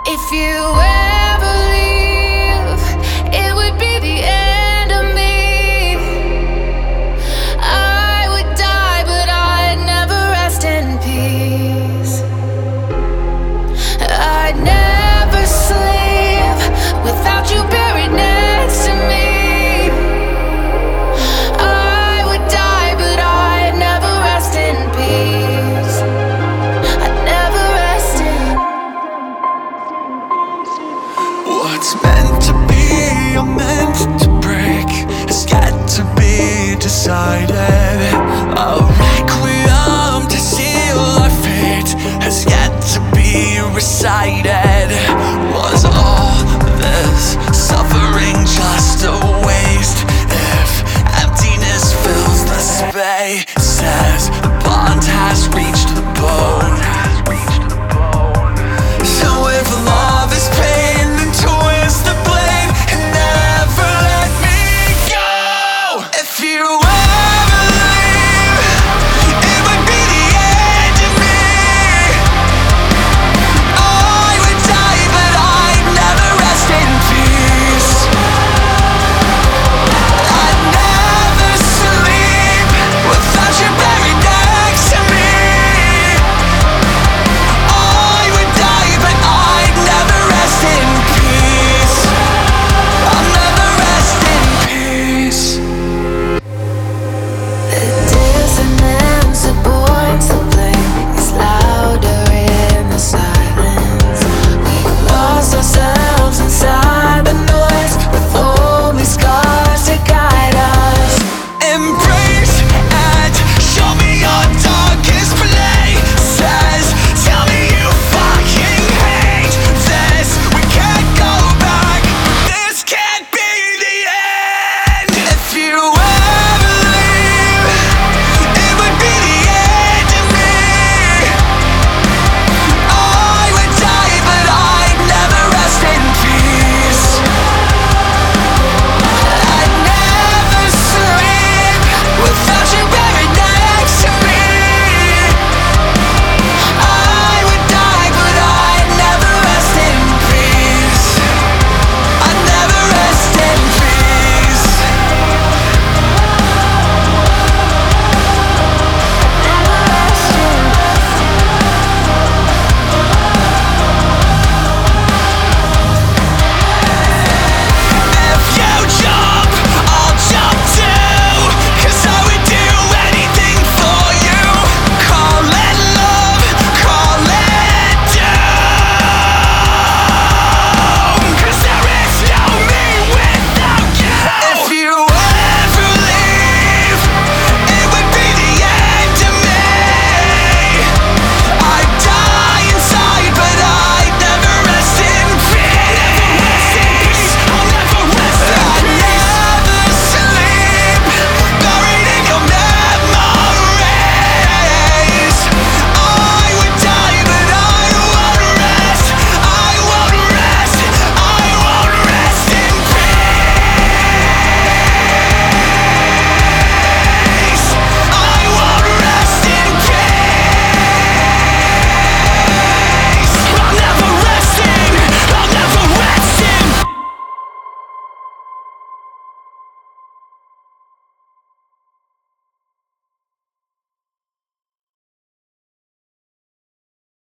If you ever leave, it would be the end of me. I would die, but I'd never rest in peace. I'd never sleep without you buried next to me. I would die, but I'd never rest in peace. I'd never rest in. What's meant to be or meant to break has got to be decided. A requiem to seal our fate has got to be recited.